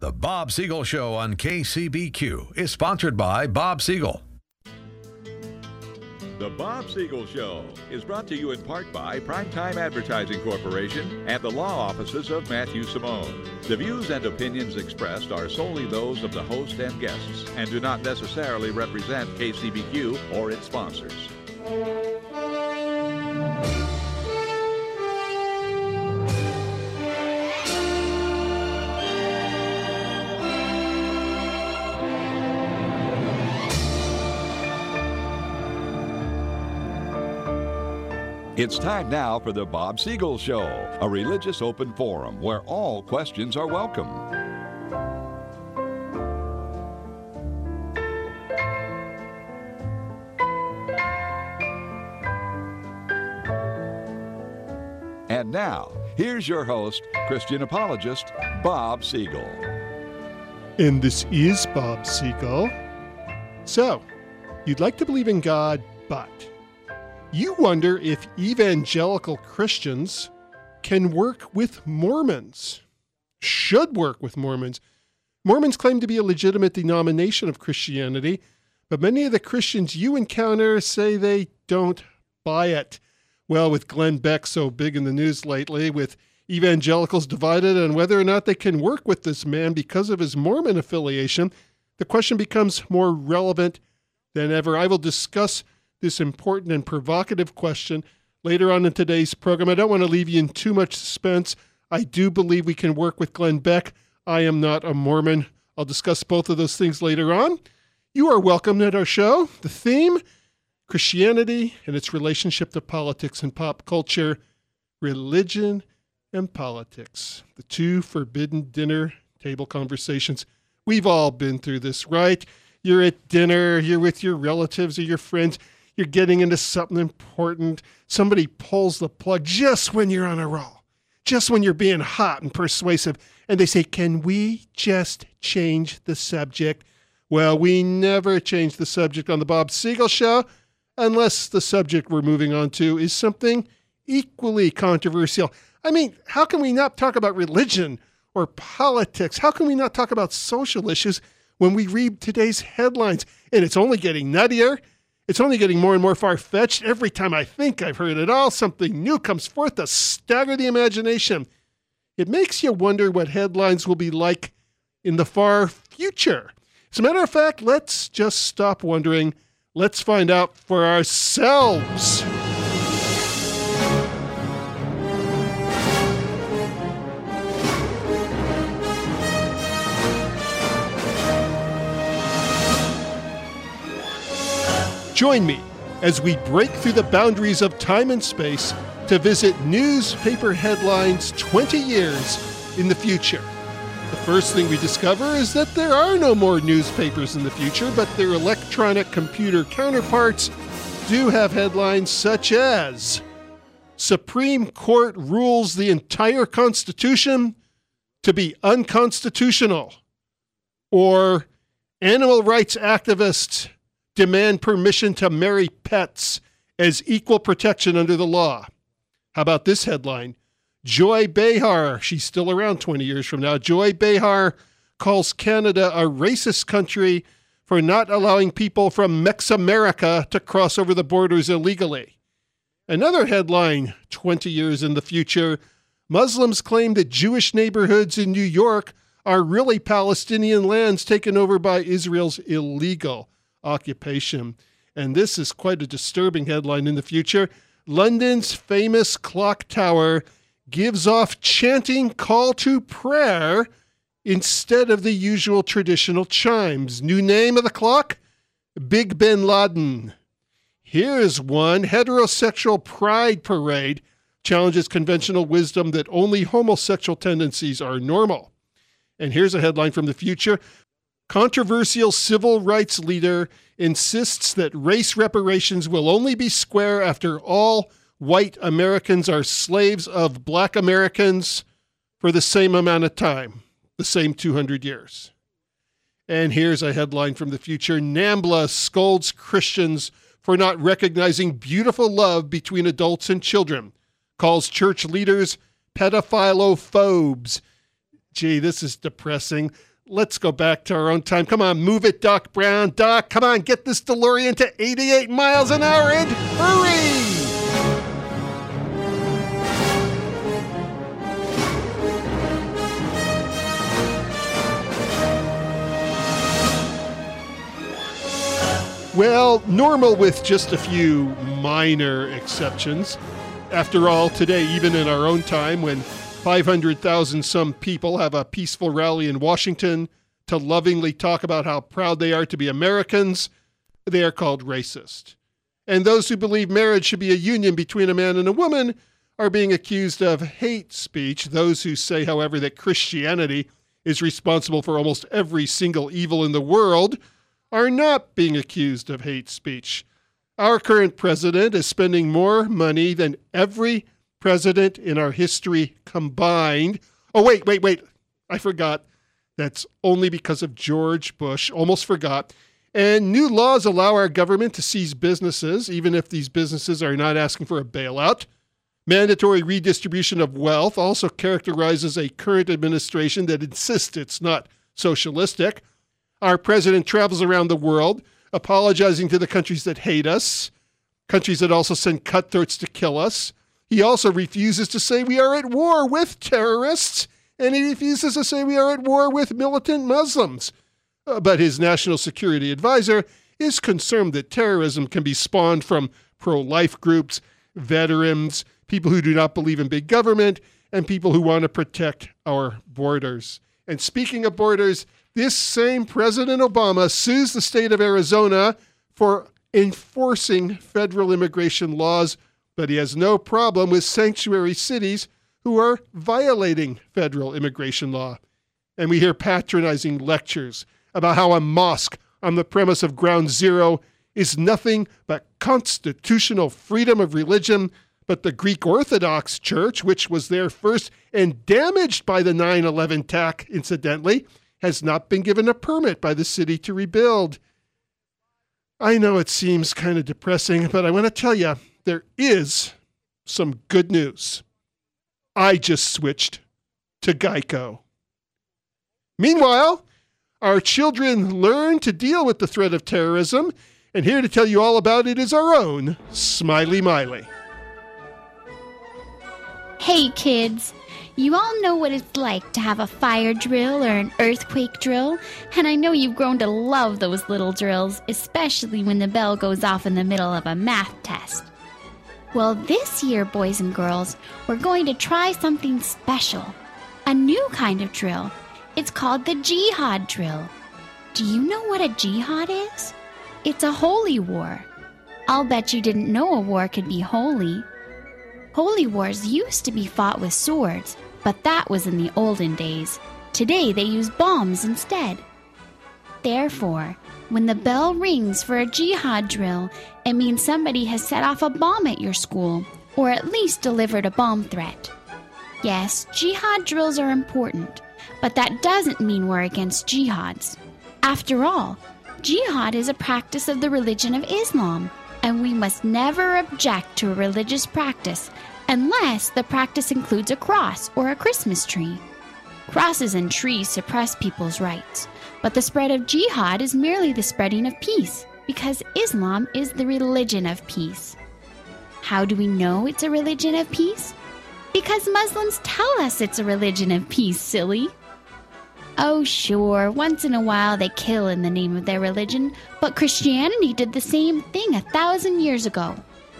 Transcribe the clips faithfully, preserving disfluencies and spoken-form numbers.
The Bob Siegel Show on K C B Q is sponsored by Bob Siegel. The Bob Siegel Show is brought to you in part by Primetime Advertising Corporation and the law offices of Matthew Simone. The views and opinions expressed are solely those of the host and guests and do not necessarily represent K C B Q or its sponsors. It's time now for the Bob Siegel Show, a religious open forum where all questions are welcome. And now, here's your host, Christian apologist, Bob Siegel. And this is Bob Siegel. So, you'd like to believe in God, but you wonder if evangelical Christians can work with Mormons, should work with Mormons. Mormons claim to be a legitimate denomination of Christianity, but many of the Christians you encounter say they don't buy it. Well, with Glenn Beck so big in the news lately, with evangelicals divided on whether or not they can work with this man because of his Mormon affiliation, the question becomes more relevant than ever. I will discuss this important and provocative question later on in today's program. I don't want to leave you in too much suspense. I do believe we can work with Glenn Beck. I am not a Mormon. I'll discuss both of those things later on. You are welcome at our show. The theme, Christianity and its relationship to politics and pop culture, religion and politics, the two forbidden dinner table conversations. We've all been through this, right? You're at dinner, you're with your relatives or your friends, you're getting into something important. Somebody pulls the plug just when you're on a roll, just when you're being hot and persuasive, and they say, can we just change the subject? Well, we never change the subject on the Bob Siegel Show unless the subject we're moving on to is something equally controversial. I mean, how can we not talk about religion or politics? How can we not talk about social issues when we read today's headlines? And it's only getting nuttier. It's only getting more and more far-fetched. Every time I think I've heard it all, something new comes forth to stagger the imagination. It makes you wonder what headlines will be like in the far future. As a matter of fact, let's just stop wondering. Let's find out for ourselves. Join me as we break through the boundaries of time and space to visit newspaper headlines twenty years in the future. The first thing we discover is that there are no more newspapers in the future, but their electronic computer counterparts do have headlines such as Supreme Court rules the entire Constitution to be unconstitutional, or animal rights activists demand permission to marry pets as equal protection under the law. How about this headline? Joy Behar, she's still around twenty years from now. Joy Behar calls Canada a racist country for not allowing people from Mex-America to cross over the borders illegally. Another headline, twenty years in the future, Muslims claim that Jewish neighborhoods in New York are really Palestinian lands taken over by Israel's illegal occupation. And this is quite a disturbing headline in the future. London's famous clock tower gives off chanting call to prayer instead of the usual traditional chimes. New name of the clock? Big Ben Laden. Here's one. Heterosexual pride parade challenges conventional wisdom that only homosexual tendencies are normal. And here's a headline from the future. Controversial civil rights leader insists that race reparations will only be square after all white Americans are slaves of black Americans for the same amount of time, the same two hundred years. And here's a headline from the future. NAMBLA scolds Christians for not recognizing beautiful love between adults and children, calls church leaders pedophilophobes. Gee, this is depressing. Let's go back to our own time. Come on, move it, Doc Brown. Doc, come on, get this DeLorean to eighty-eight miles an hour and hurry! Well, normal with just a few minor exceptions. After all, today, even in our own time, when five hundred thousand some people have a peaceful rally in Washington to lovingly talk about how proud they are to be Americans, they are called racist. And those who believe marriage should be a union between a man and a woman are being accused of hate speech. Those who say, however, that Christianity is responsible for almost every single evil in the world are not being accused of hate speech. Our current president is spending more money than every president in our history combined. Oh, wait, wait, wait. I forgot. That's only because of George Bush. Almost forgot. And new laws allow our government to seize businesses, even if these businesses are not asking for a bailout. Mandatory redistribution of wealth also characterizes a current administration that insists it's not socialistic. Our president travels around the world, apologizing to the countries that hate us, countries that also send cutthroats to kill us. He also refuses to say we are at war with terrorists, and he refuses to say we are at war with militant Muslims. Uh, but his national security advisor is concerned that terrorism can be spawned from pro-life groups, veterans, people who do not believe in big government, and people who want to protect our borders. And speaking of borders, this same President Obama sues the state of Arizona for enforcing federal immigration laws, but he has no problem with sanctuary cities who are violating federal immigration law. And we hear patronizing lectures about how a mosque on the premise of Ground Zero is nothing but constitutional freedom of religion, but the Greek Orthodox Church, which was there first and damaged by the nine eleven attack, incidentally, has not been given a permit by the city to rebuild. I know it seems kind of depressing, but I want to tell you, there is some good news. I just switched to Geico. Meanwhile, our children learn to deal with the threat of terrorism, and here to tell you all about it is our own Smiley Miley. Hey kids, you all know what it's like to have a fire drill or an earthquake drill, and I know you've grown to love those little drills, especially when the bell goes off in the middle of a math test. Well, this year, boys and girls, we're going to try something special, a new kind of drill. It's called the jihad drill. Do you know what a jihad is? It's a holy war. I'll bet you didn't know a war could be holy. Holy wars used to be fought with swords, but that was in the olden days. Today they use bombs instead. Therefore, when the bell rings for a jihad drill, it means somebody has set off a bomb at your school, or at least delivered a bomb threat. Yes, jihad drills are important, but that doesn't mean we're against jihads. After all, jihad is a practice of the religion of Islam, and we must never object to a religious practice unless the practice includes a cross or a Christmas tree. Crosses and trees suppress people's rights, but the spread of jihad is merely the spreading of peace, because Islam is the religion of peace. How do we know it's a religion of peace? Because Muslims tell us it's a religion of peace, silly. Oh, sure, once in a while they kill in the name of their religion, but Christianity did the same thing a thousand years ago.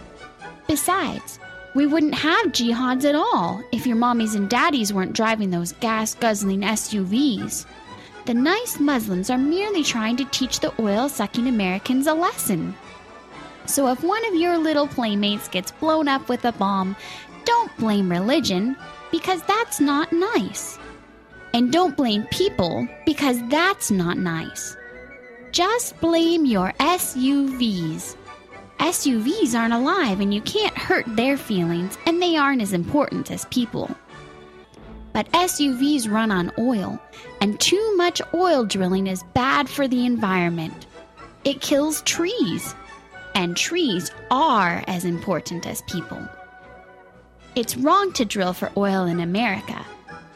Besides, we wouldn't have jihads at all if your mommies and daddies weren't driving those gas-guzzling S U Vs. The nice Muslims are merely trying to teach the oil-sucking Americans a lesson. So if one of your little playmates gets blown up with a bomb, don't blame religion, because that's not nice. And don't blame people, because that's not nice. Just blame your S U Vs. S U Vs aren't alive and you can't hurt their feelings, and they aren't as important as people. But S U Vs run on oil, and too much oil drilling is bad for the environment. It kills trees, and trees are as important as people. It's wrong to drill for oil in America.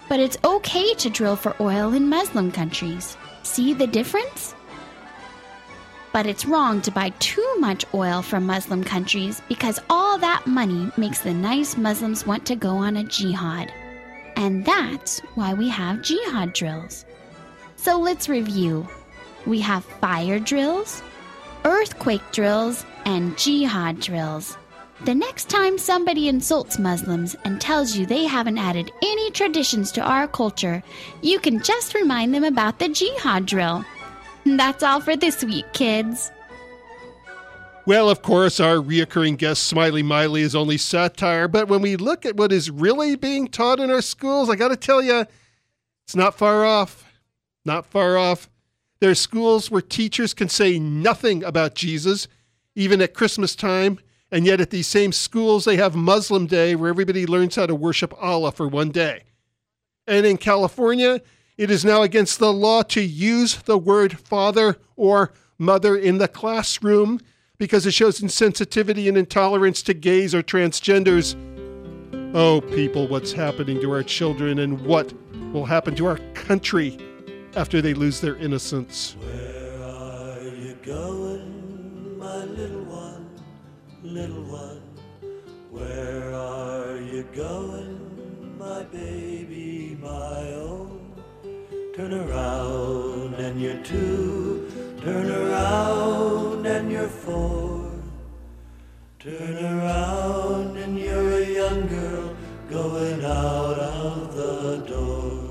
But it's okay to drill for oil in Muslim countries. See the difference? But it's wrong to buy too much oil from Muslim countries because all that money makes the nice Muslims want to go on a jihad. And that's why we have jihad drills. So let's review. We have fire drills, earthquake drills, and jihad drills. The next time somebody insults Muslims and tells you they haven't added any traditions to our culture, you can just remind them about the jihad drill. That's all for this week, kids. Well, of course, our reoccurring guest, Smiley Miley, is only satire, but when we look at what is really being taught in our schools, I got to tell you, it's not far off. Not far off. There are schools where teachers can say nothing about Jesus, even at Christmas time, and yet at these same schools, they have Muslim Day where everybody learns how to worship Allah for one day. And in California, it is now against the law to use the word father or mother in the classroom because it shows insensitivity and intolerance to gays or transgenders. Oh, people, what's happening to our children and what will happen to our country after they lose their innocence? Where are you going, my little one, little one? Where are you going, my baby, my own? Turn around and you're two, turn around and you're four. Turn around and you're a young girl going out of the door.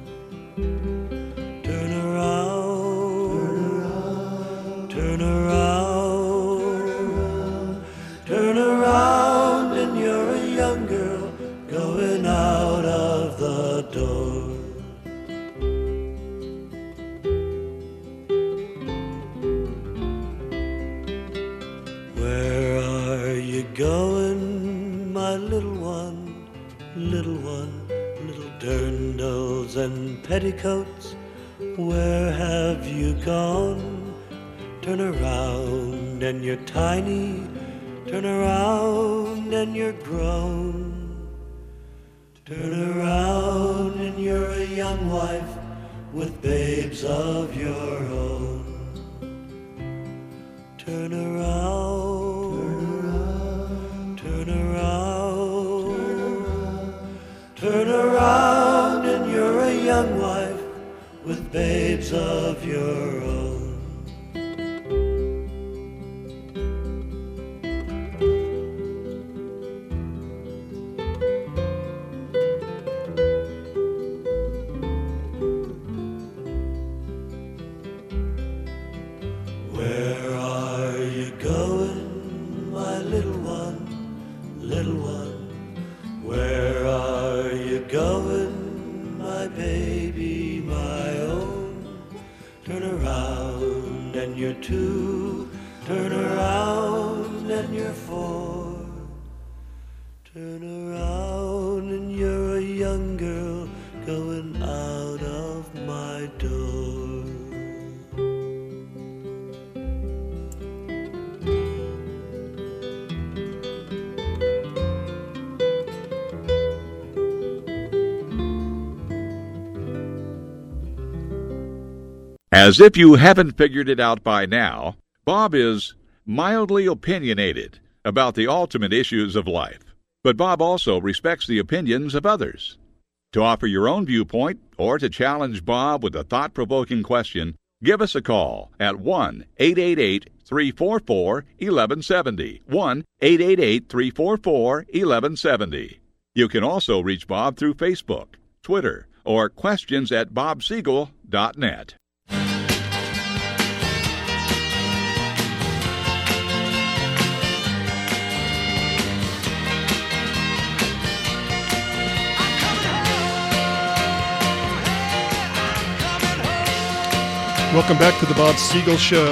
Turn around, turn around, turn around and you're a young girl going out of the door. Going, my little one, little one, little dirndls and petticoats, where have you gone? Turn around and you're tiny, turn around and you're grown. Turn around and you're a young wife with babes of your own. Turn around. Turn around, turn around, and you're a young wife with babes of your own. Where are you going, my little one? Little one, where are you going, my baby, my own? Turn around and you're two, turn around and you're four. Turn around and you're a young girl going out of my door. As if you haven't figured it out by now, Bob is mildly opinionated about the ultimate issues of life. But Bob also respects the opinions of others. To offer your own viewpoint or to challenge Bob with a thought-provoking question, give us a call at one eight eight eight, three four four, one one seven zero, one eight eight eight, three four four, one one seven zero. You can also reach Bob through Facebook, Twitter, or questions at bob siegel dot net. Welcome back to the Bob Siegel Show.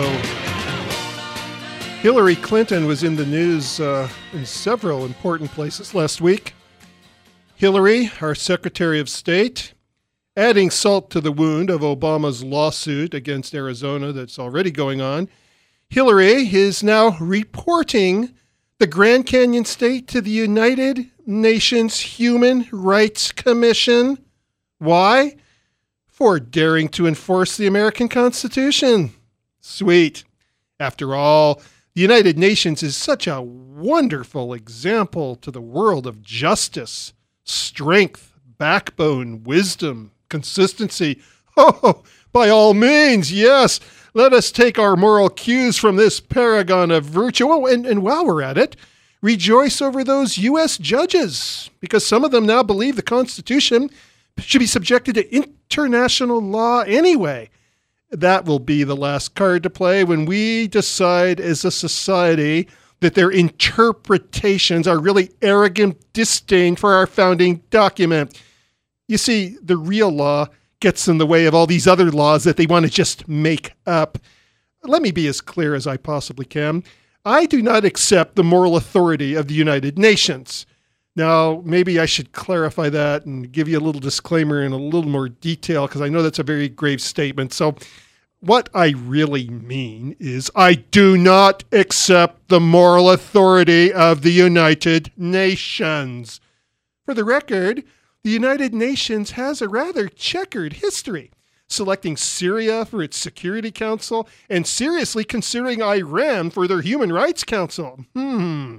Hillary Clinton was in the news uh, in several important places last week. Hillary, our Secretary of State, adding salt to the wound of Obama's lawsuit against Arizona that's already going on. Hillary is now reporting the Grand Canyon State to the United Nations Human Rights Commission. Why? For daring to enforce the American Constitution. Sweet. After all, the United Nations is such a wonderful example to the world of justice, strength, backbone, wisdom, consistency. Oh, by all means, yes. Let us take our moral cues from this paragon of virtue. Oh, and, and while we're at it, rejoice over those U S judges, because some of them now believe the Constitution should be subjected to international law anyway. That will be the last card to play when we decide as a society that their interpretations are really arrogant disdain for our founding document. You see, the real law gets in the way of all these other laws that they want to just make up. Let me be as clear as I possibly can. I do not accept the moral authority of the United Nations. Now, maybe I should clarify that and give you a little disclaimer in a little more detail, because I know that's a very grave statement. So what I really mean is I do not accept the moral authority of the United Nations. For the record, the United Nations has a rather checkered history, selecting Syria for its Security Council and seriously considering Iran for their Human Rights Council. Hmm,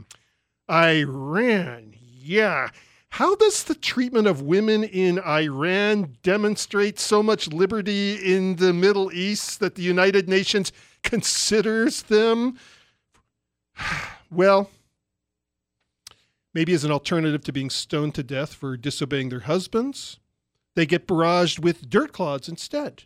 Iran, yeah. How does the treatment of women in Iran demonstrate so much liberty in the Middle East that the United Nations considers them? Well, maybe as an alternative to being stoned to death for disobeying their husbands, they get barraged with dirt clods instead.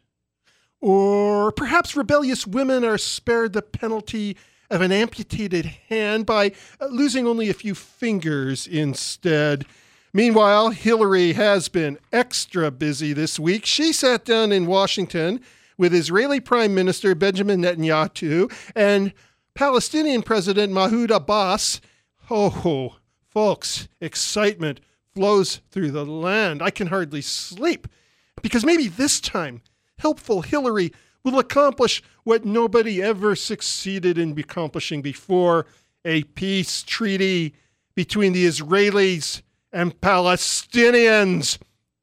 Or perhaps rebellious women are spared the penalty of an amputated hand by losing only a few fingers instead. Meanwhile, Hillary has been extra busy this week. She sat down in Washington with Israeli Prime Minister Benjamin Netanyahu and Palestinian President Mahmoud Abbas. Oh, folks, excitement flows through the land. I can hardly sleep, because maybe this time, helpful Hillary will accomplish what nobody ever succeeded in accomplishing before, a peace treaty between the Israelis and Palestinians.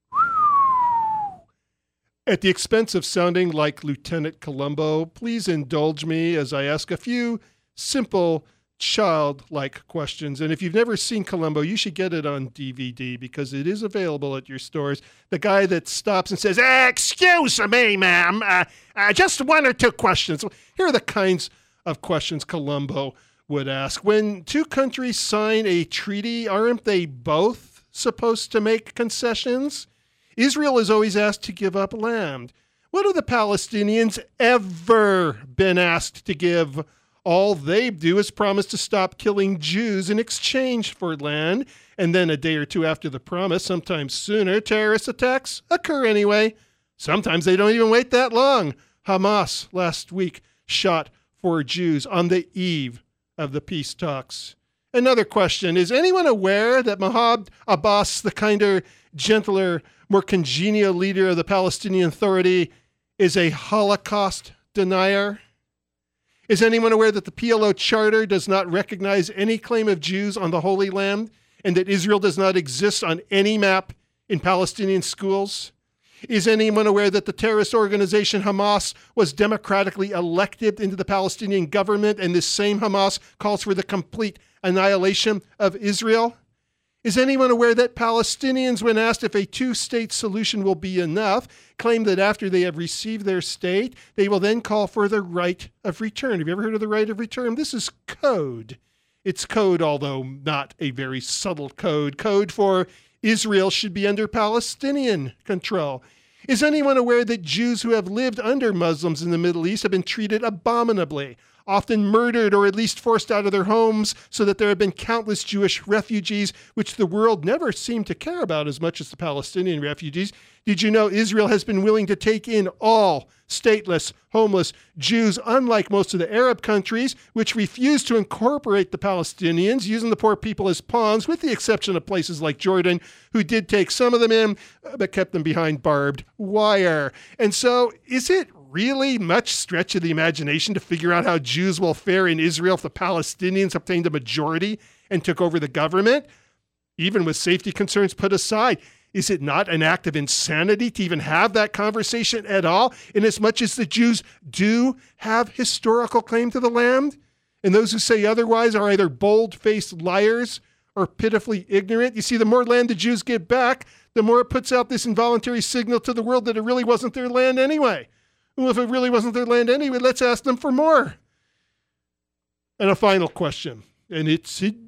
At the expense of sounding like Lieutenant Columbo, please indulge me as I ask a few simple, childlike questions. And if you've never seen Columbo, you should get it on D V D, because it is available at your stores. The guy that stops and says, "Excuse me, ma'am, uh, uh, just one or two questions." Here are the kinds of questions Columbo would ask. When two countries sign a treaty, aren't they both supposed to make concessions? Israel is always asked to give up land. What have the Palestinians ever been asked to give? All they do is promise to stop killing Jews in exchange for land. And then a day or two after the promise, sometimes sooner, terrorist attacks occur anyway. Sometimes they don't even wait that long. Hamas last week shot four Jews on the eve of the peace talks. Another question, is anyone aware that Mahmoud Abbas, the kinder, gentler, more congenial leader of the Palestinian Authority, is a Holocaust denier? Is anyone aware that the P L O Charter does not recognize any claim of Jews on the Holy Land, and that Israel does not exist on any map in Palestinian schools? Is anyone aware that the terrorist organization Hamas was democratically elected into the Palestinian government, and this same Hamas calls for the complete annihilation of Israel? Is anyone aware that Palestinians, when asked if a two-state solution will be enough, claim that after they have received their state, they will then call for the right of return? Have you ever heard of the right of return? This is code. It's code, although not a very subtle code. Code for Israel should be under Palestinian control. Is anyone aware that Jews who have lived under Muslims in the Middle East have been treated abominably, often murdered or at least forced out of their homes, so that there have been countless Jewish refugees, which the world never seemed to care about as much as the Palestinian refugees? Did you know Israel has been willing to take in all stateless, homeless Jews, unlike most of the Arab countries, which refuse to incorporate the Palestinians, using the poor people as pawns, with the exception of places like Jordan, who did take some of them in, but kept them behind barbed wire. And so, is it really much stretch of the imagination to figure out how Jews will fare in Israel if the Palestinians obtained a majority and took over the government? Even with safety concerns put aside, Is it not an act of insanity to even have that conversation at all, inasmuch as the Jews do have historical claim to the land? And those who say otherwise are either bold-faced liars or pitifully ignorant. You see, the more land the Jews get back, the more it puts out this involuntary signal to the world that it really wasn't their land anyway. Well, if it really wasn't their land anyway, let's ask them for more. And a final question, and it's a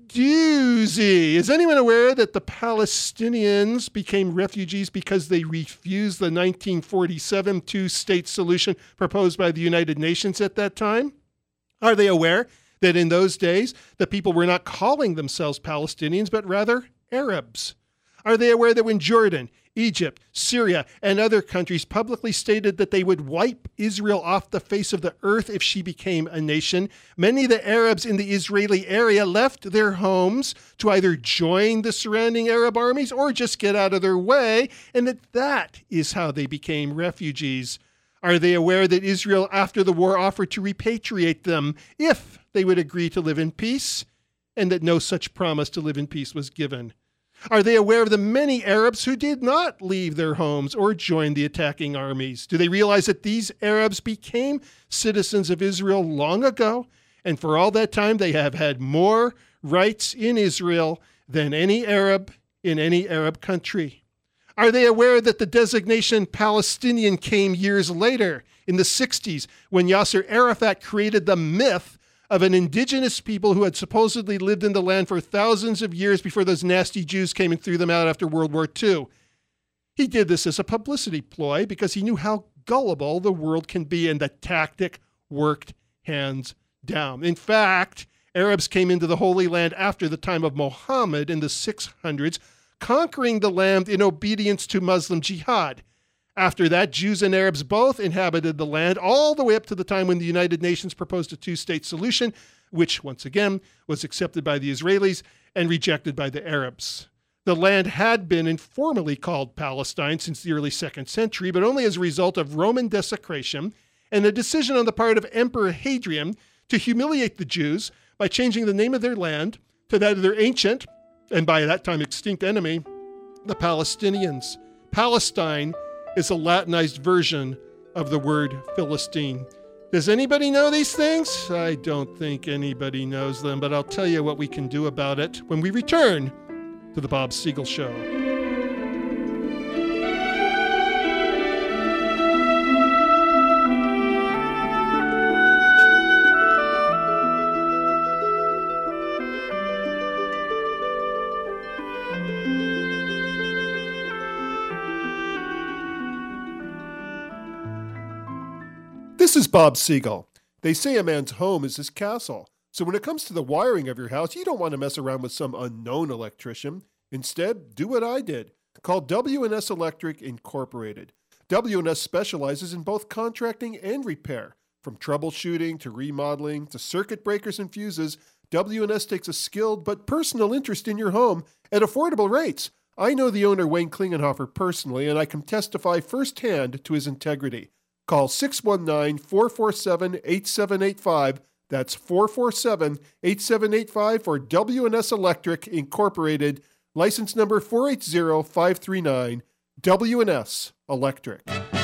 doozy. Is anyone aware that the Palestinians became refugees because they refused the nineteen forty-seven two-state solution proposed by the United Nations at that time? Are they aware that in those days, the people were not calling themselves Palestinians, but rather Arabs? Are they aware that when Jordan, Egypt, Syria, and other countries publicly stated that they would wipe Israel off the face of the earth if she became a nation, many of the Arabs in the Israeli area left their homes to either join the surrounding Arab armies or just get out of their way, and that that is how they became refugees? Are they aware that Israel, after the war, offered to repatriate them if they would agree to live in peace, and that no such promise to live in peace was given? Are they aware of the many Arabs who did not leave their homes or join the attacking armies? Do they realize that these Arabs became citizens of Israel long ago, and for all that time they have had more rights in Israel than any Arab in any Arab country? Are they aware that the designation Palestinian came years later, in the sixties, when Yasser Arafat created the myth of an indigenous people who had supposedly lived in the land for thousands of years before those nasty Jews came and threw them out after World War Two? He did this as a publicity ploy because he knew how gullible the world can be, and the tactic worked hands down. In fact, Arabs came into the Holy Land after the time of Muhammad in the six hundreds, conquering the land in obedience to Muslim jihad. After that, Jews and Arabs both inhabited the land all the way up to the time when the United Nations proposed a two-state solution, which, once again, was accepted by the Israelis and rejected by the Arabs. The land had been informally called Palestine since the early second century, but only as a result of Roman desecration and a decision on the part of Emperor Hadrian to humiliate the Jews by changing the name of their land to that of their ancient, and by that time extinct enemy, the Palestinians. Palestine is a Latinized version of the word Philistine. Does anybody know these things? I don't think anybody knows them, but I'll tell you what we can do about it when we return to the Bob Siegel Show. This is Bob Siegel. They say a man's home is his castle. So when it comes to the wiring of your house, you don't want to mess around with some unknown electrician. Instead, do what I did. Call W and S Electric Incorporated. W and S specializes in both contracting and repair. From troubleshooting to remodeling to circuit breakers and fuses, W and S takes a skilled but personal interest in your home at affordable rates. I know the owner, Wayne Klingenhofer, personally, and I can testify firsthand to his integrity. Call six one nine, four four seven, eight seven eight five. That's four four seven, eight seven eight five for W and S Electric Incorporated. License number four eight zero five three nine. W and S Electric.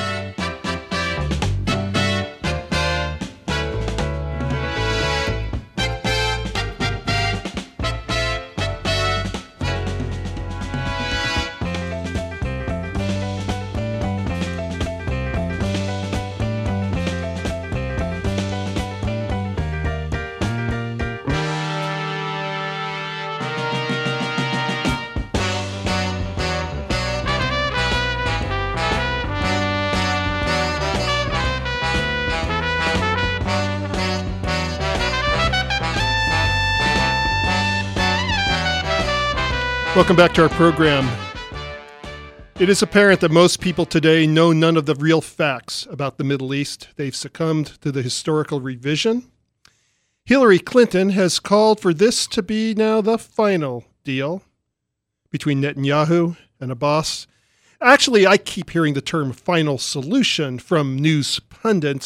Welcome back to our program. It is apparent that most people today know none of the real facts about the Middle East. They've succumbed to the historical revision. Hillary Clinton has called for this to be now the final deal between Netanyahu and Abbas. Actually, I keep hearing the term final solution from news pundits,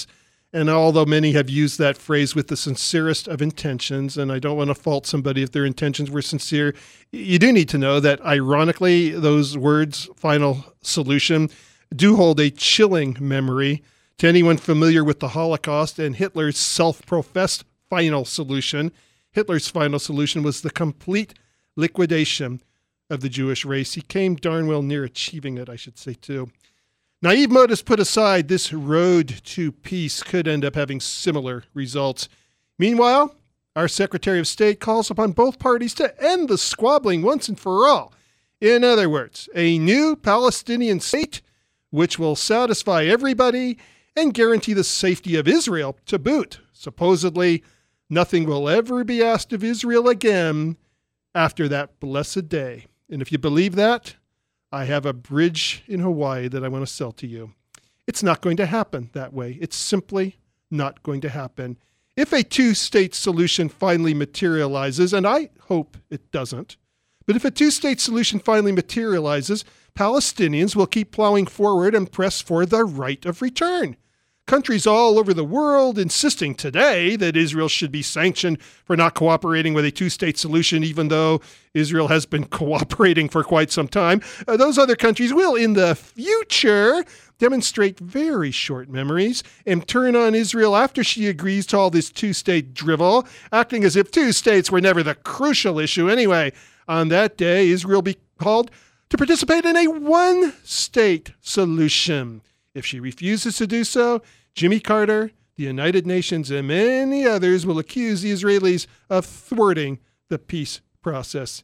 And although many have used that phrase with the sincerest of intentions, and I don't want to fault somebody if their intentions were sincere, you do need to know that, ironically, those words, final solution, do hold a chilling memory to anyone familiar with the Holocaust and Hitler's self-professed final solution. Hitler's final solution was the complete liquidation of the Jewish race. He came darn well near achieving it, I should say, too. Naive motives put aside, this road to peace could end up having similar results. Meanwhile, our Secretary of State calls upon both parties to end the squabbling once and for all. In other words, a new Palestinian state which will satisfy everybody and guarantee the safety of Israel to boot. Supposedly, nothing will ever be asked of Israel again after that blessed day. And if you believe that, I have a bridge in Hawaii that I want to sell to you. It's not going to happen that way. It's simply not going to happen. If a two-state solution finally materializes, and I hope it doesn't, but if a two-state solution finally materializes, Palestinians will keep plowing forward and press for the right of return. Countries all over the world insisting today that Israel should be sanctioned for not cooperating with a two-state solution, even though Israel has been cooperating for quite some time. Uh, those other countries will, in the future, demonstrate very short memories and turn on Israel after she agrees to all this two-state drivel, acting as if two states were never the crucial issue anyway. On that day, Israel will be called to participate in a one-state solution. If she refuses to do so, Jimmy Carter, the United Nations, and many others will accuse the Israelis of thwarting the peace process.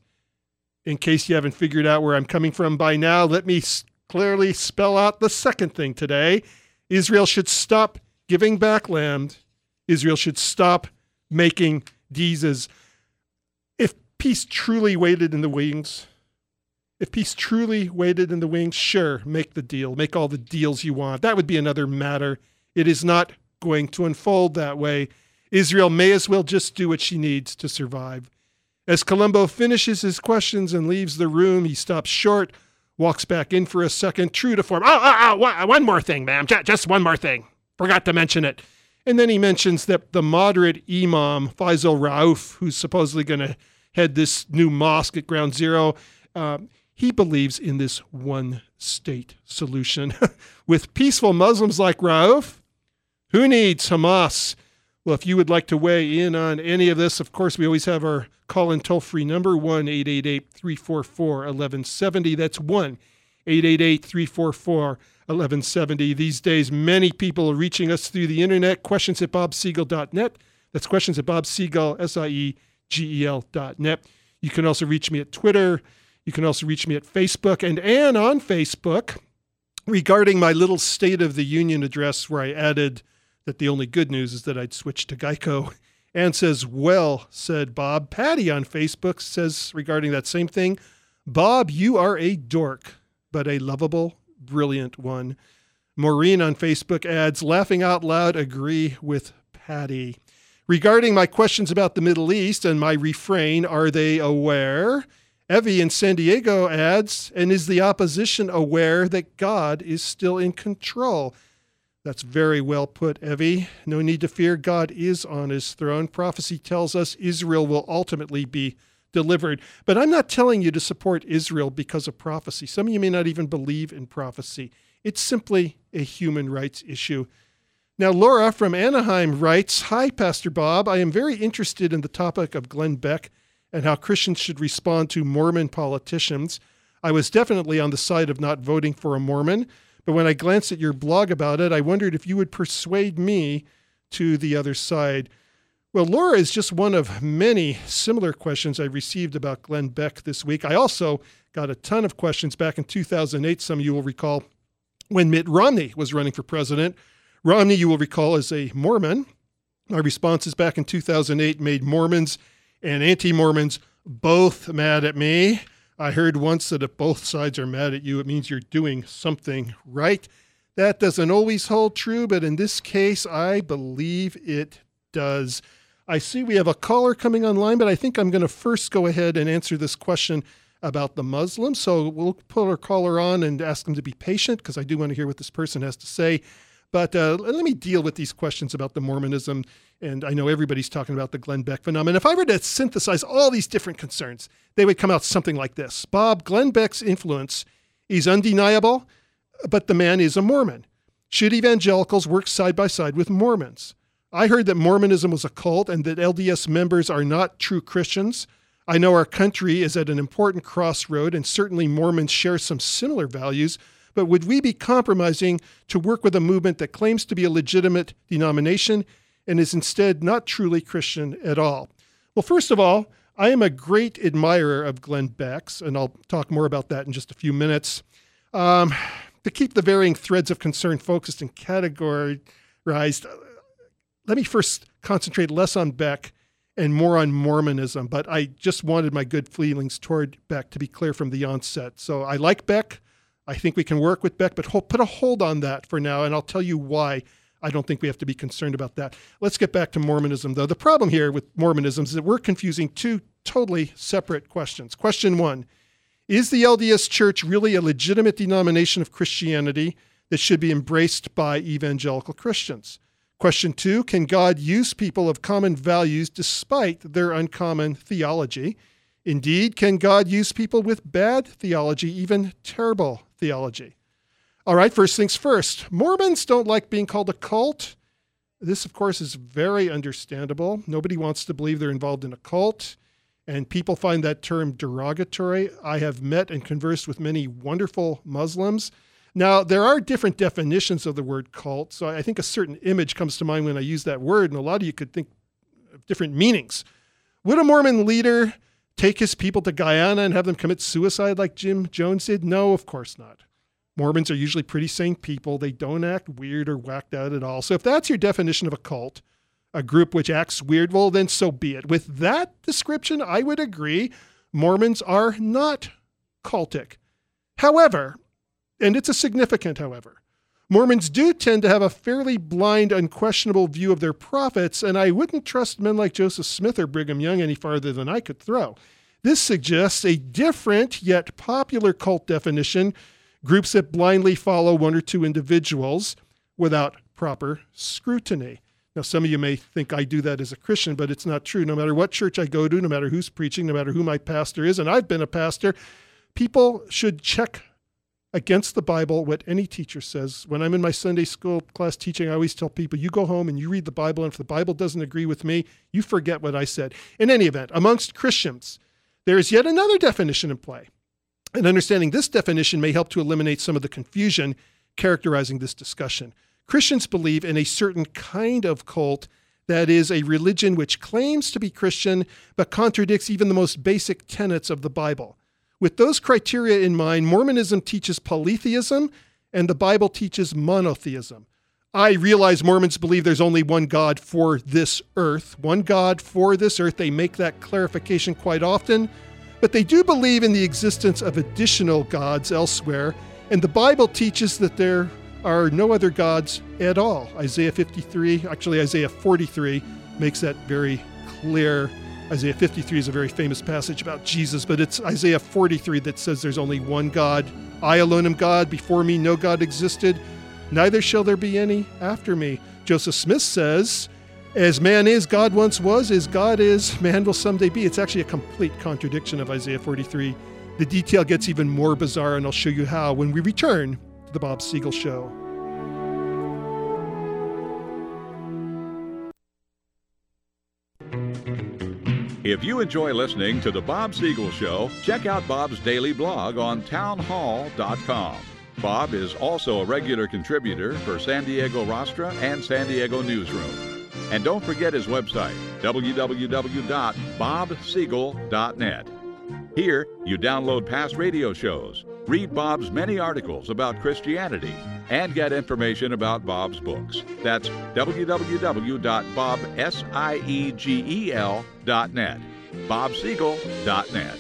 In case you haven't figured out where I'm coming from by now, let me clearly spell out the second thing today. Israel should stop giving back land. Israel should stop making deezes. If peace truly waited in the wings, If peace truly waited in the wings, sure, make the deal. Make all the deals you want. That would be another matter. It is not going to unfold that way. Israel may as well just do what she needs to survive. As Columbo finishes his questions and leaves the room, he stops short, walks back in for a second, true to form. Oh, oh, oh one more thing, ma'am. Just one more thing. Forgot to mention it. And then he mentions that the moderate imam, Faisal Rauf, who's supposedly going to head this new mosque at Ground Zero, uh, he believes in this one-state solution. With peaceful Muslims like Rauf, who needs Hamas? Well, if you would like to weigh in on any of this, of course, we always have our call-in toll-free number, one eight eight eight, three four four, one one seven zero. That's one eight eight eight, three four four, one one seven zero. These days, many people are reaching us through the internet, questions at bob siegel dot net. That's questions at Bob Siegel, S I E G E L dot net. You can also reach me at Twitter. You can also reach me at Facebook. And Ann on Facebook, regarding my little State of the Union address where I added that the only good news is that I'd switched to Geico. Ann says, well, said Bob. Patty on Facebook says regarding that same thing, Bob, you are a dork, but a lovable, brilliant one. Maureen on Facebook adds, laughing out loud, agree with Patty. Regarding my questions about the Middle East and my refrain, are they aware? Evie in San Diego adds, and is the opposition aware that God is still in control? That's very well put, Evie. No need to fear. God is on his throne. Prophecy tells us Israel will ultimately be delivered. But I'm not telling you to support Israel because of prophecy. Some of you may not even believe in prophecy. It's simply a human rights issue. Now, Laura from Anaheim writes, hi, Pastor Bob. I am very interested in the topic of Glenn Beck and how Christians should respond to Mormon politicians. I was definitely on the side of not voting for a Mormon, but when I glanced at your blog about it, I wondered if you would persuade me to the other side. Well, Laura is just one of many similar questions I received about Glenn Beck this week. I also got a ton of questions back in two thousand eight, some of you will recall, when Mitt Romney was running for president. Romney, you will recall, is a Mormon. My responses back in two thousand eight made Mormons and anti-Mormons both mad at me. I heard once that if both sides are mad at you, it means you're doing something right. That doesn't always hold true, but in this case, I believe it does. I see we have a caller coming online, but I think I'm going to first go ahead and answer this question about the Muslims. So we'll put our caller on and ask him to be patient because I do want to hear what this person has to say. But uh, let me deal with these questions about the Mormonism. And I know everybody's talking about the Glenn Beck phenomenon. If I were to synthesize all these different concerns, they would come out something like this. Bob, Glenn Beck's influence is undeniable, but the man is a Mormon. Should evangelicals work side by side with Mormons? I heard that Mormonism was a cult and that L D S members are not true Christians. I know our country is at an important crossroad, and certainly Mormons share some similar values, but would we be compromising to work with a movement that claims to be a legitimate denomination and is instead not truly Christian at all? Well, first of all, I am a great admirer of Glenn Beck's, and I'll talk more about that in just a few minutes. Um, to keep the varying threads of concern focused and categorized, let me first concentrate less on Beck and more on Mormonism, but I just wanted my good feelings toward Beck to be clear from the onset. So I like Beck. I think we can work with Beck, but hold, put a hold on that for now, and I'll tell you why I don't think we have to be concerned about that. Let's get back to Mormonism, though. The problem here with Mormonism is that we're confusing two totally separate questions. Question one, is the L D S Church really a legitimate denomination of Christianity that should be embraced by evangelical Christians? Question two, can God use people of common values despite their uncommon theology? Indeed, can God use people with bad theology, even terrible theology? All right, first things first. Mormons don't like being called a cult. This, of course, is very understandable. Nobody wants to believe they're involved in a cult, and people find that term derogatory. I have met and conversed with many wonderful Muslims. Now, there are different definitions of the word cult, so I think a certain image comes to mind when I use that word, and a lot of you could think of different meanings. Would a Mormon leader take his people to Guyana and have them commit suicide like Jim Jones did? No, of course not. Mormons are usually pretty sane people. They don't act weird or whacked out at all. So if that's your definition of a cult, a group which acts weird, well, then so be it. With that description, I would agree Mormons are not cultic. However, and it's a significant however, Mormons do tend to have a fairly blind, unquestionable view of their prophets, and I wouldn't trust men like Joseph Smith or Brigham Young any farther than I could throw. This suggests a different yet popular cult definition, groups that blindly follow one or two individuals without proper scrutiny. Now, some of you may think I do that as a Christian, but it's not true. No matter what church I go to, no matter who's preaching, no matter who my pastor is, and I've been a pastor, people should check against the Bible what any teacher says. When I'm in my Sunday school class teaching, I always tell people, you go home and you read the Bible, and if the Bible doesn't agree with me, you forget what I said. In any event, amongst Christians, there is yet another definition in play. And understanding this definition may help to eliminate some of the confusion characterizing this discussion. Christians believe in a certain kind of cult that is a religion which claims to be Christian but contradicts even the most basic tenets of the Bible. With those criteria in mind, Mormonism teaches polytheism and the Bible teaches monotheism. I realize Mormons believe there's only one God for this earth, one God for this earth. They make that clarification quite often, but they do believe in the existence of additional gods elsewhere, and the Bible teaches that there are no other gods at all. Isaiah fifty-three, actually Isaiah forty-three, makes that very clear. Isaiah fifty-three is a very famous passage about Jesus, but it's Isaiah forty-three that says there's only one God. I alone am God. Before me no God existed. Neither shall there be any after me. Joseph Smith says, as man is, God once was. As God is, man will someday be. It's actually a complete contradiction of Isaiah forty-three. The detail gets even more bizarre, and I'll show you how when we return to the Bob Siegel Show. If you enjoy listening to The Bob Siegel Show, check out Bob's daily blog on town hall dot com. Bob is also a regular contributor for San Diego Rostra and San Diego Newsroom. And don't forget his website, w w w dot bob siegel dot net. Here, you download past radio shows, read Bob's many articles about Christianity, and get information about Bob's books. That's w w w dot bob siegel dot net. bob siegel dot net.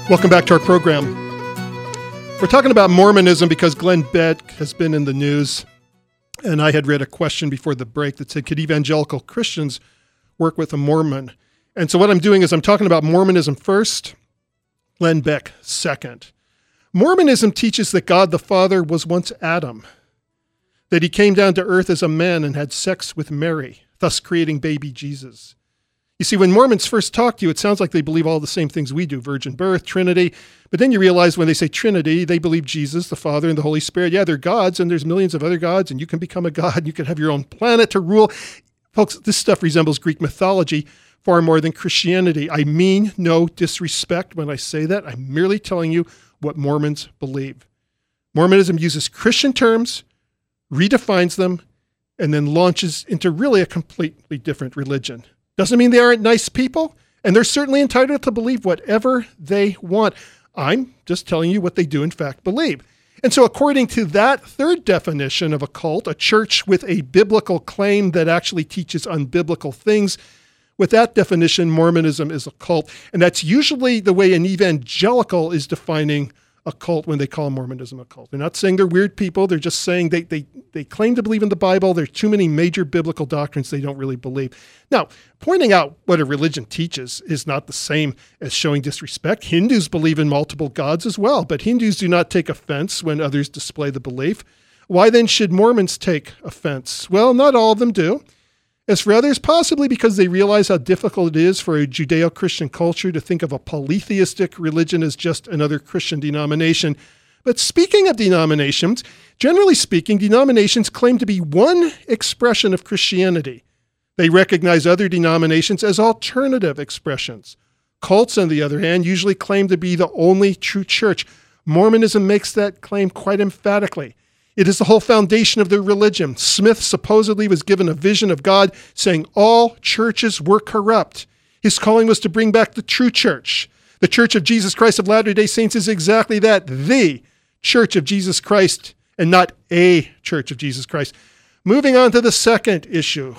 Welcome back to our program. We're talking about Mormonism because Glenn Beck has been in the news, and I had read a question before the break that said, could evangelical Christians work with a Mormon? And so what I'm doing is I'm talking about Mormonism first, Glenn Beck second. Mormonism teaches that God the Father was once Adam, that he came down to earth as a man and had sex with Mary, thus creating baby Jesus. You see, when Mormons first talk to you, it sounds like they believe all the same things we do, virgin birth, Trinity. But then you realize when they say Trinity, they believe Jesus, the Father, and the Holy Spirit. Yeah, they're gods, and there's millions of other gods, and you can become a god. You can have your own planet to rule. Folks, this stuff resembles Greek mythology far more than Christianity. I mean no disrespect when I say that. I'm merely telling you what Mormons believe. Mormonism uses Christian terms, redefines them, and then launches into really a completely different religion. Doesn't mean they aren't nice people, and they're certainly entitled to believe whatever they want. I'm just telling you what they do in fact believe. And so according to that third definition of a cult, a church with a biblical claim that actually teaches unbiblical things, with that definition, Mormonism is a cult. And that's usually the way an evangelical is defining a cult when they call Mormonism a cult. They're not saying they're weird people. They're just saying they they they claim to believe in the Bible. There are too many major biblical doctrines they don't really believe. Now, pointing out what a religion teaches is not the same as showing disrespect. Hindus believe in multiple gods as well, but Hindus do not take offense when others display the belief. Why then should Mormons take offense? Well, not all of them do. As for others, possibly because they realize how difficult it is for a Judeo-Christian culture to think of a polytheistic religion as just another Christian denomination. But speaking of denominations, generally speaking, denominations claim to be one expression of Christianity. They recognize other denominations as alternative expressions. Cults, on the other hand, usually claim to be the only true church. Mormonism makes that claim quite emphatically. It is the whole foundation of their religion. Smith supposedly was given a vision of God saying all churches were corrupt. His calling was to bring back the true church. The Church of Jesus Christ of Latter-day Saints is exactly that, the Church of Jesus Christ, and not a Church of Jesus Christ. Moving on to the second issue.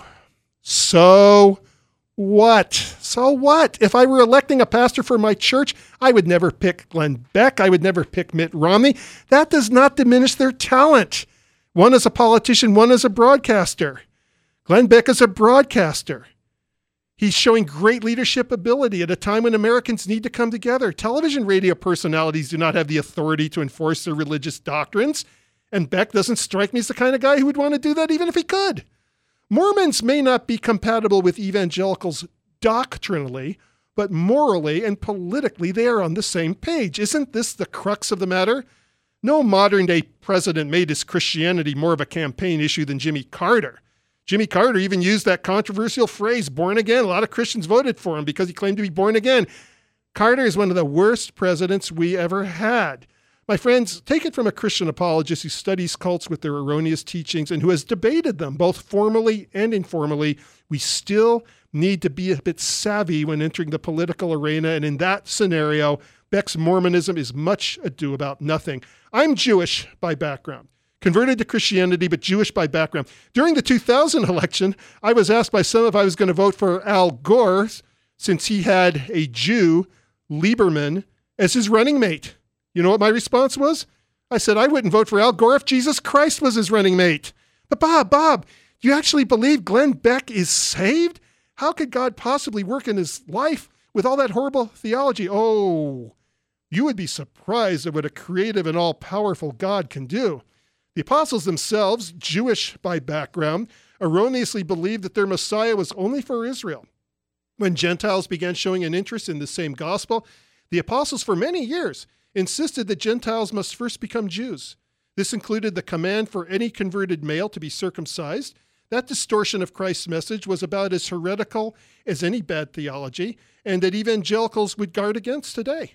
So what? So what? If I were electing a pastor for my church, I would never pick Glenn Beck. I would never pick Mitt Romney. That does not diminish their talent. One is a politician, one is a broadcaster. Glenn Beck is a broadcaster. He's showing great leadership ability at a time when Americans need to come together. Television radio personalities do not have the authority to enforce their religious doctrines, and Beck doesn't strike me as the kind of guy who would want to do that even if he could. Mormons may not be compatible with evangelicals doctrinally, but morally and politically they are on the same page. Isn't this the crux of the matter? No modern-day president made his Christianity more of a campaign issue than Jimmy Carter. Jimmy Carter even used that controversial phrase, born again. A lot of Christians voted for him because he claimed to be born again. Carter is one of the worst presidents we ever had. My friends, take it from a Christian apologist who studies cults with their erroneous teachings and who has debated them, both formally and informally. We still need to be a bit savvy when entering the political arena, and in that scenario, Beck's Mormonism is much ado about nothing. I'm Jewish by background, converted to Christianity, but Jewish by background. During the two thousand election, I was asked by some if I was going to vote for Al Gore, since he had a Jew, Lieberman, as his running mate. You know what my response was? I said, I wouldn't vote for Al Gore if Jesus Christ was his running mate. But Bob, Bob, do you actually believe Glenn Beck is saved? How could God possibly work in his life with all that horrible theology? Oh, you would be surprised at what a creative and all-powerful God can do. The apostles themselves, Jewish by background, erroneously believed that their Messiah was only for Israel. When Gentiles began showing an interest in the same gospel, the apostles for many years insisted that Gentiles must first become Jews. This included the command for any converted male to be circumcised. That distortion of Christ's message was about as heretical as any bad theology, and that evangelicals would guard against today.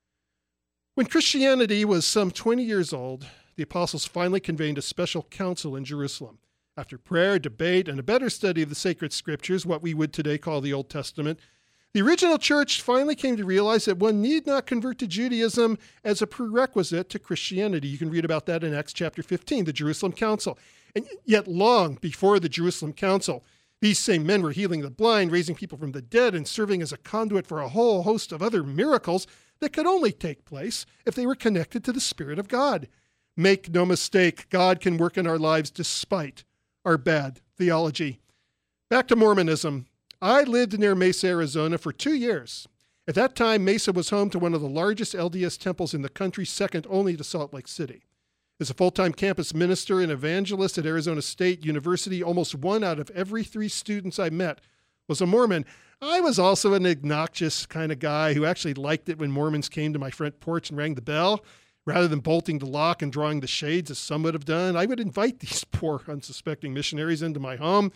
When Christianity was some twenty years old, the apostles finally convened a special council in Jerusalem. After prayer, debate, and a better study of the sacred scriptures, what we would today call the Old Testament, the original church finally came to realize that one need not convert to Judaism as a prerequisite to Christianity. You can read about that in Acts chapter fifteen, the Jerusalem Council. And yet long before the Jerusalem Council, these same men were healing the blind, raising people from the dead, and serving as a conduit for a whole host of other miracles that could only take place if they were connected to the Spirit of God. Make no mistake, God can work in our lives despite our bad theology. Back to Mormonism. I lived near Mesa, Arizona for two years. At that time, Mesa was home to one of the largest L D S temples in the country, second only to Salt Lake City. As a full-time campus minister and evangelist at Arizona State University, almost one out of every three students I met was a Mormon. I was also an obnoxious kind of guy who actually liked it when Mormons came to my front porch and rang the bell. Rather than bolting the lock and drawing the shades, as some would have done, I would invite these poor, unsuspecting missionaries into my home.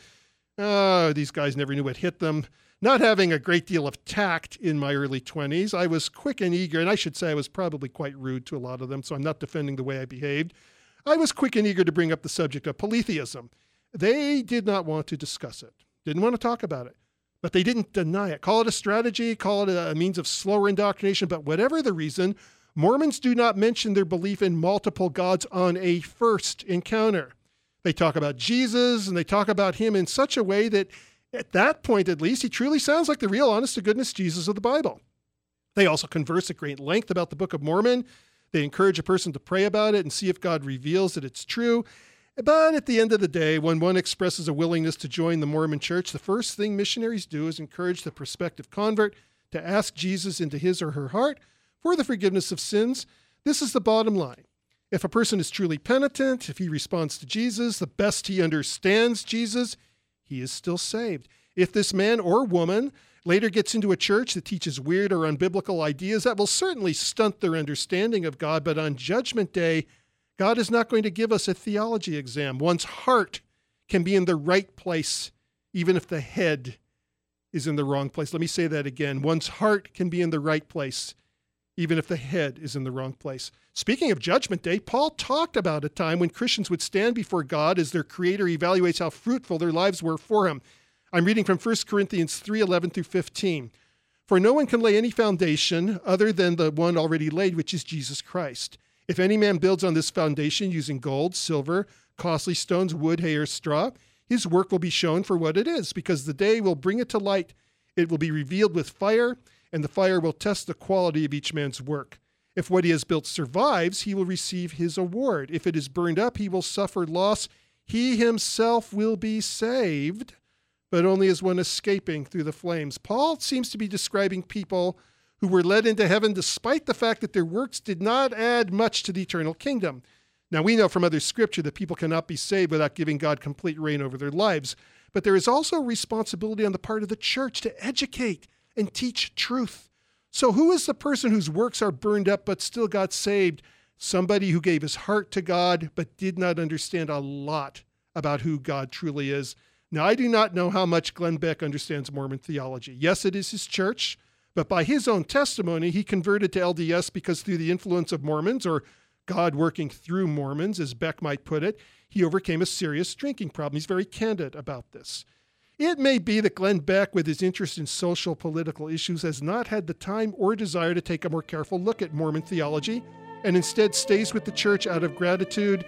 Oh, these guys never knew what hit them. Not having a great deal of tact in my early twenties, I was quick and eager, and I should say I was probably quite rude to a lot of them, so I'm not defending the way I behaved. I was quick and eager to bring up the subject of polytheism. They did not want to discuss it, didn't want to talk about it, but they didn't deny it. Call it a strategy, call it a means of slower indoctrination, but whatever the reason, Mormons do not mention their belief in multiple gods on a first encounter. They talk about Jesus, and they talk about him in such a way that, at that point at least, he truly sounds like the real honest-to-goodness Jesus of the Bible. They also converse at great length about the Book of Mormon. They encourage a person to pray about it and see if God reveals that it's true. But at the end of the day, when one expresses a willingness to join the Mormon church, the first thing missionaries do is encourage the prospective convert to ask Jesus into his or her heart for the forgiveness of sins. This is the bottom line. If a person is truly penitent, if he responds to Jesus, the best he understands Jesus, he is still saved. If this man or woman later gets into a church that teaches weird or unbiblical ideas, that will certainly stunt their understanding of God. But on Judgment Day, God is not going to give us a theology exam. One's heart can be in the right place, even if the head is in the wrong place. Let me say that again. One's heart can be in the right place, even if the head is in the wrong place. Speaking of Judgment Day, Paul talked about a time when Christians would stand before God as their Creator evaluates how fruitful their lives were for him. I'm reading from First Corinthians three, eleven through fifteen. For no one can lay any foundation other than the one already laid, which is Jesus Christ. If any man builds on this foundation using gold, silver, costly stones, wood, hay, or straw, his work will be shown for what it is, because the day will bring it to light. It will be revealed with fire, and the fire will test the quality of each man's work. If what he has built survives, he will receive his award. If it is burned up, he will suffer loss. He himself will be saved, but only as one escaping through the flames. Paul seems to be describing people who were led into heaven despite the fact that their works did not add much to the eternal kingdom. Now, we know from other scripture that people cannot be saved without giving God complete reign over their lives, but there is also a responsibility on the part of the church to educate and teach truth. So who is the person whose works are burned up but still got saved? Somebody who gave his heart to God but did not understand a lot about who God truly is. Now, I do not know how much Glenn Beck understands Mormon theology. Yes, it is his church, but by his own testimony, he converted to L D S because through the influence of Mormons, or God working through Mormons, as Beck might put it, he overcame a serious drinking problem. He's very candid about this. It may be that Glenn Beck, with his interest in social political issues, has not had the time or desire to take a more careful look at Mormon theology and instead stays with the church out of gratitude.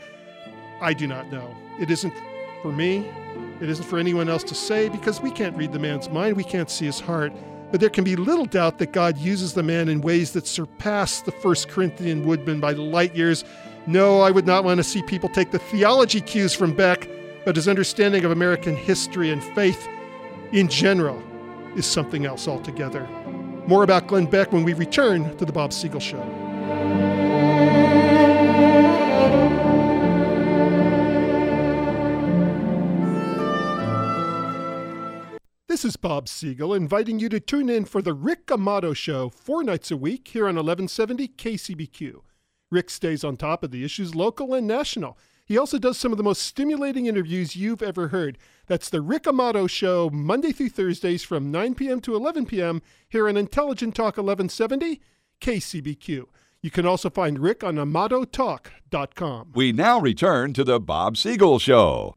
I do not know. It isn't for me. It isn't for anyone else to say, because we can't read the man's mind. We can't see his heart. But there can be little doubt that God uses the man in ways that surpass the First Corinthian woodman by light years. No, I would not want to see people take the theology cues from Beck, but his understanding of American history and faith in general is something else altogether. More about Glenn Beck when we return to The Bob Siegel Show. This is Bob Siegel inviting you to tune in for the Rick Amato Show four nights a week here on eleven seventy K C B Q. Rick stays on top of the issues local and national. He also does some of the most stimulating interviews you've ever heard. That's the Rick Amato Show, Monday through Thursdays from nine p.m. to eleven p.m. here on Intelligent Talk eleven seventy K C B Q. You can also find Rick on amato talk dot com. We now return to the Bob Siegel Show.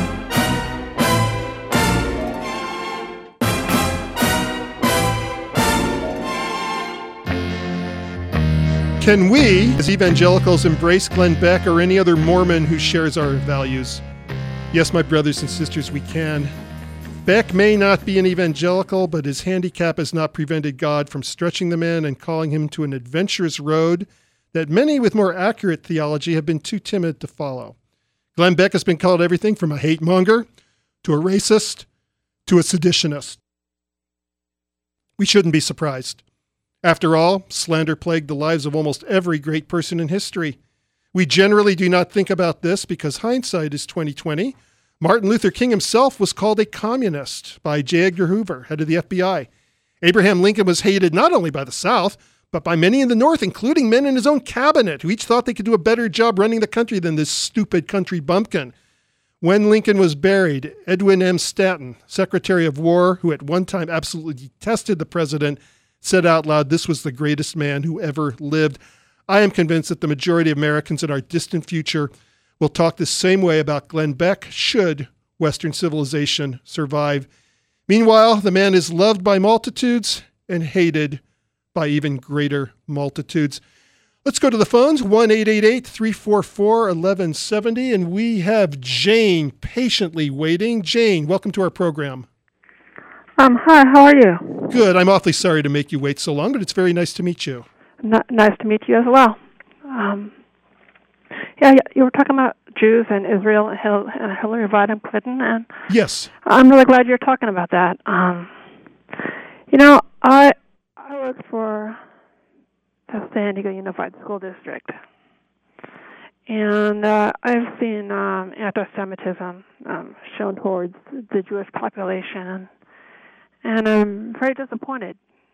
Can we, as evangelicals, embrace Glenn Beck or any other Mormon who shares our values? Yes, my brothers and sisters, we can. Beck may not be an evangelical, but his handicap has not prevented God from stretching the man and calling him to an adventurous road that many with more accurate theology have been too timid to follow. Glenn Beck has been called everything from a hate monger to a racist to a seditionist. We shouldn't be surprised. After all, slander plagued the lives of almost every great person in history. We generally do not think about this because hindsight is twenty twenty. Martin Luther King himself was called a communist by J. Edgar Hoover, head of the F B I. Abraham Lincoln was hated not only by the South, but by many in the North, including men in his own cabinet who each thought they could do a better job running the country than this stupid country bumpkin. When Lincoln was buried, Edwin M. Stanton, Secretary of War, who at one time absolutely detested the president, said out loud, "This was the greatest man who ever lived." I am convinced that the majority of Americans in our distant future will talk the same way about Glenn Beck should Western civilization survive. Meanwhile, the man is loved by multitudes and hated by even greater multitudes. Let's go to the phones, one eight eight eight, three four four, one one seven zero, and we have Jane patiently waiting. Jane, welcome to our program. Um, hi, how are you? Good. I'm awfully sorry to make you wait so long, but it's very nice to meet you. N- nice to meet you as well. Um, yeah, you were talking about Jews and Israel and Hil- and Hillary Rodham Clinton, and yes, I'm really glad you're talking about that. Um, you know, I I work for the San Diego Unified School District, and uh, I've seen um, anti-Semitism um, shown towards the Jewish population, and I'm very disappointed.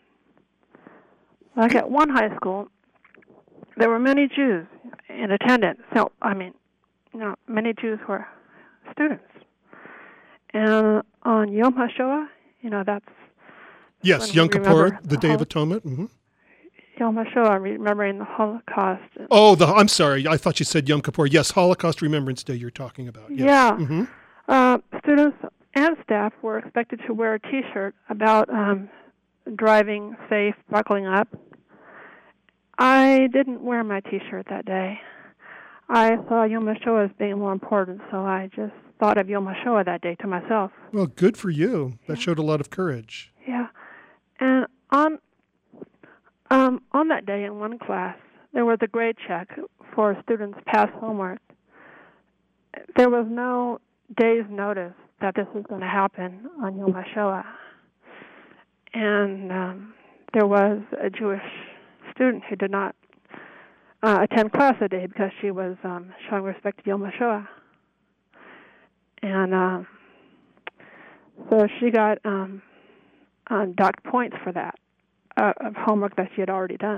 Like at one high school, there were many Jews in attendance. So, I mean, you know, many Jews were students. And on Yom HaShoah, you know, that's... Yes, Yom Kippur, the Day of Atonement. Mm-hmm. Yom HaShoah, remembering the Holocaust. Oh, the, I'm sorry. I thought you said Yom Kippur. Yes, Holocaust Remembrance Day you're talking about. Yes. Yeah. Mm-hmm. Uh, students and staff were expected to wear a T-shirt about um, driving safe, buckling up. I didn't wear my T-shirt that day. I saw Yom HaShoah as being more important, so I just thought of Yom HaShoah that day to myself. Well, good for you. That yeah. showed a lot of courage. Yeah. And on um, on that day in one class, there was a grade check for students' past homework. There was no day's notice that this was going to happen on Yom HaShoah. And um, there was a Jewish student who did not uh, attend class that day because she was um, showing respect to Yom HaShoah. And um, so she got um, um, docked points for that, uh, of homework that she had already done.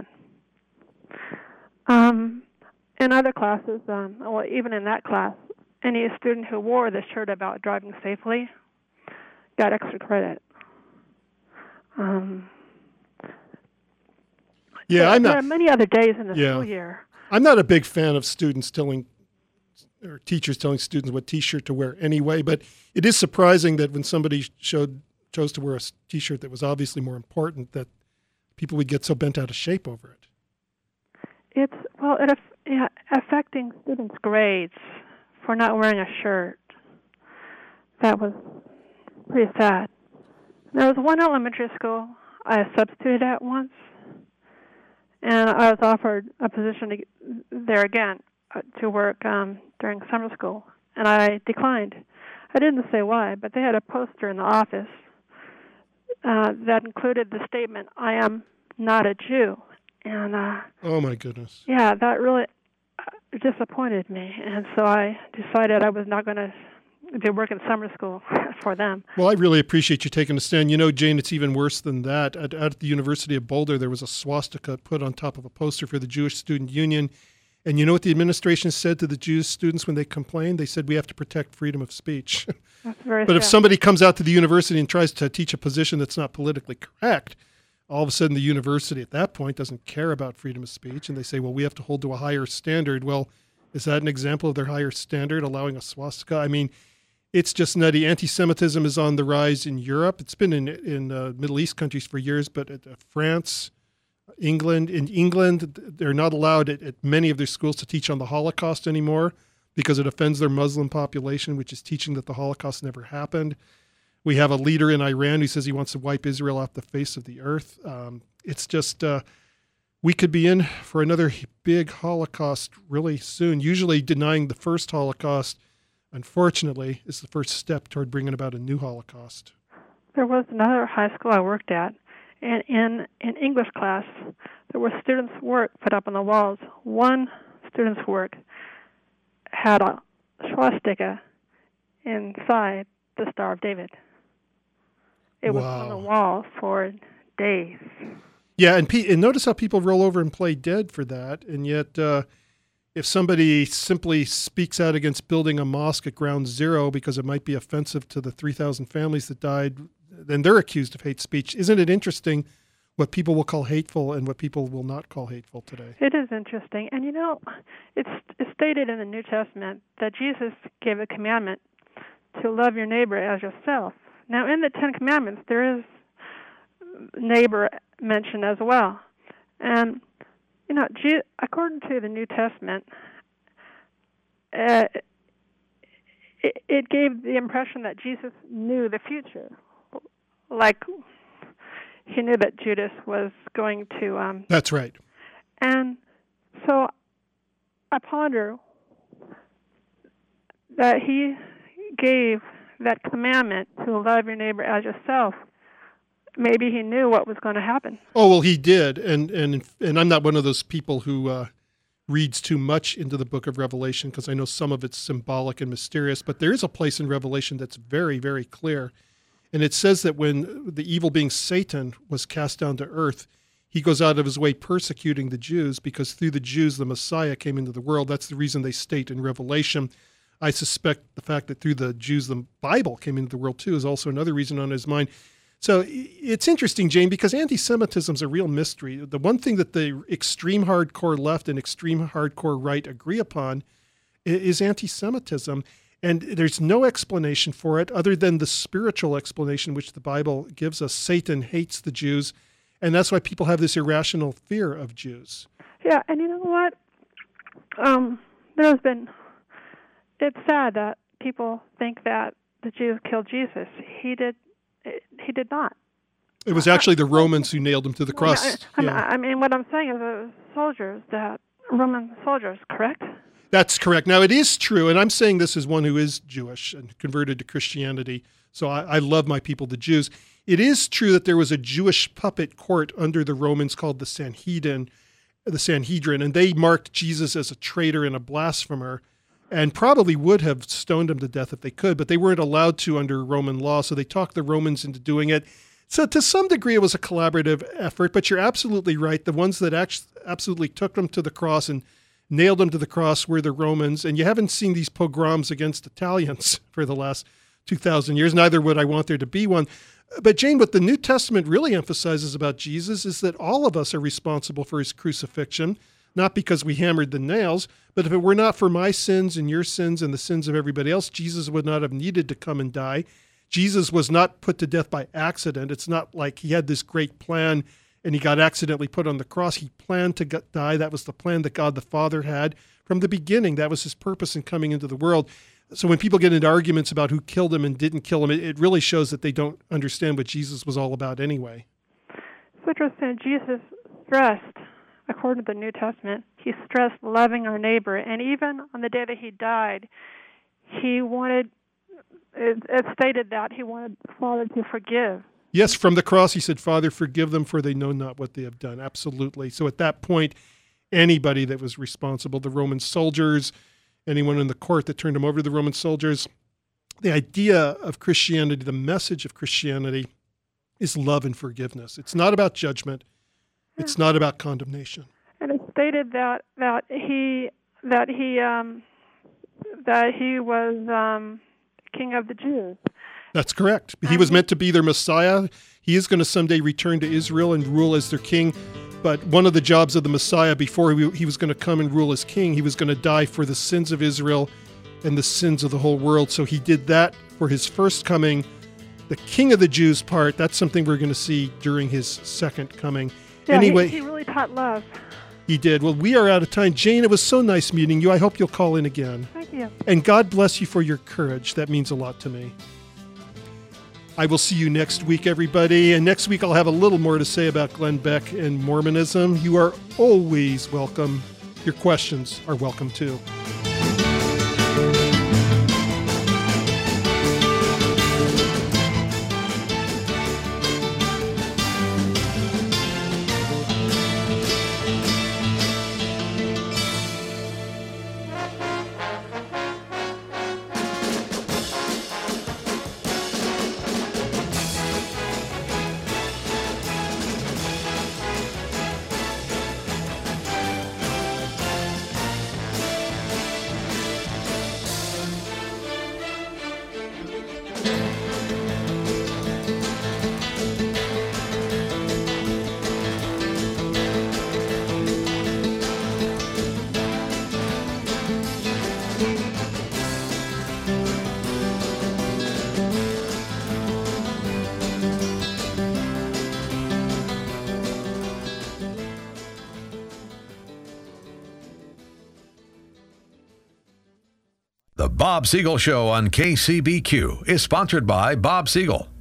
Um, in other classes, um, well, even in that class, any student who wore the shirt about driving safely got extra credit. Um, yeah, there, I'm not. There are many other days in the yeah, school year. I'm not a big fan of students telling, or teachers telling students what T-shirt to wear anyway, but it is surprising that when somebody showed chose to wear a T-shirt that was obviously more important, that people would get so bent out of shape over it. It's, well, it yeah, affecting students' grades for not wearing a shirt. That was pretty sad. There was one elementary school I substituted at once, and I was offered a position to, there again uh, to work um, during summer school, and I declined. I didn't say why, but they had a poster in the office uh, that included the statement, "I am not a Jew." And uh, oh my goodness! Yeah, that really uh, disappointed me, and so I decided I was not going to be working summer school for them. Well, I really appreciate you taking a stand. You know, Jane, it's even worse than that. At, at the University of Boulder, there was a swastika put on top of a poster for the Jewish Student Union. And you know what the administration said to the Jewish students when they complained? They said, we have to protect freedom of speech. That's very But sad. if somebody comes out to the university and tries to teach a position that's not politically correct, all of a sudden the university at that point doesn't care about freedom of speech. And they say, well, we have to hold to a higher standard. Well, is that an example of their higher standard, allowing a swastika? I mean, it's just nutty. Anti-Semitism is on the rise in Europe. It's been in in uh, Middle East countries for years, but at, uh, France, England, in England, they're not allowed at, at many of their schools to teach on the Holocaust anymore because it offends their Muslim population, which is teaching that the Holocaust never happened. We have a leader in Iran who says he wants to wipe Israel off the face of the earth. Um, it's just, uh, we could be in for another big Holocaust really soon. Usually denying the first Holocaust, unfortunately, is the first step toward bringing about a new Holocaust. There was another high school I worked at, and in in English class, there were students' work put up on the walls. One student's work had a swastika inside the Star of David. It was Wow. on the wall for days. Yeah, and, pe- and notice how people roll over and play dead for that, and yet uh, if somebody simply speaks out against building a mosque at ground zero because it might be offensive to the three thousand families that died, then they're accused of hate speech. Isn't it interesting what people will call hateful and what people will not call hateful today? It is interesting. And you know, it's, it's stated in the New Testament that Jesus gave a commandment to love your neighbor as yourself. Now, in the Ten Commandments, there is neighbor mentioned as well. And, you know, Je- according to the New Testament, uh, it, it gave the impression that Jesus knew the future. Like, he knew that Judas was going to... Um, That's right. and so I ponder that he gave that commandment to love your neighbor as yourself. Maybe he knew what was going to happen. Oh, well, he did. And and and I'm not one of those people who uh, reads too much into the book of Revelation, because I know some of it's symbolic and mysterious, but there is a place in Revelation that's very, very clear. And it says that when the evil being Satan was cast down to earth, he goes out of his way persecuting the Jews, because through the Jews the Messiah came into the world. That's the reason they state in Revelation. I suspect the fact that through the Jews the Bible came into the world too is also another reason on his mind. So it's interesting, Jane, because anti-Semitism is a real mystery. The one thing that the extreme hardcore left and extreme hardcore right agree upon is anti-Semitism. And there's no explanation for it other than the spiritual explanation which the Bible gives us. Satan hates the Jews, and that's why people have this irrational fear of Jews. Yeah, and you know what? Um, there's been... It's sad that people think that the Jews killed Jesus. He did. He did not. It was actually the Romans who nailed him to the cross. I, I, Yeah. I mean, what I'm saying is the soldiers, that Roman soldiers, correct? That's correct. Now, it is true, and I'm saying this as one who is Jewish and converted to Christianity, so I, I love my people, the Jews. It is true that there was a Jewish puppet court under the Romans called the Sanhedrin, the Sanhedrin, and they marked Jesus as a traitor and a blasphemer, and probably would have stoned him to death if they could, but they weren't allowed to under Roman law, so they talked the Romans into doing it. So to some degree, it was a collaborative effort, but you're absolutely right. The ones that actually absolutely took them to the cross and nailed them to the cross were the Romans, and you haven't seen these pogroms against Italians for the last two thousand years. Neither would I want there to be one. But Jane, what the New Testament really emphasizes about Jesus is that all of us are responsible for his crucifixion, not because we hammered the nails, but if it were not for my sins and your sins and the sins of everybody else, Jesus would not have needed to come and die. Jesus was not put to death by accident. It's not like he had this great plan and he got accidentally put on the cross. He planned to get, die. That was the plan that God the Father had from the beginning. That was his purpose in coming into the world. So when people get into arguments about who killed him and didn't kill him, it, it really shows that they don't understand what Jesus was all about anyway. It's interesting. Jesus stressed, according to the New Testament, he stressed loving our neighbor. And even on the day that he died, he wanted, it, it stated that he wanted the Father to forgive. Yes, from the cross, he said, Father, forgive them, for they know not what they have done. Absolutely. So at that point, anybody that was responsible, the Roman soldiers, anyone in the court that turned him over to the Roman soldiers, the idea of Christianity, the message of Christianity is love and forgiveness. It's not about judgment. It's not about condemnation. And it stated that that he that he um, that he was um, king of the Jews. That's correct. He was meant to be their Messiah. He is going to someday return to Israel and rule as their king. But one of the jobs of the Messiah, before he, he was going to come and rule as king, he was going to die for the sins of Israel and the sins of the whole world. So he did that for his first coming. The king of the Jews part, that's something we're going to see during his second coming. Yeah, anyway, he, he really taught love. He did. Well, we are out of time. Jane, it was so nice meeting you. I hope you'll call in again. Thank you. And God bless you for your courage. That means a lot to me. I will see you next week, everybody. And next week I'll have a little more to say about Glenn Beck and Mormonism. You are always welcome. Your questions are welcome too. The Bob Siegel Show on K C B Q is sponsored by Bob Siegel.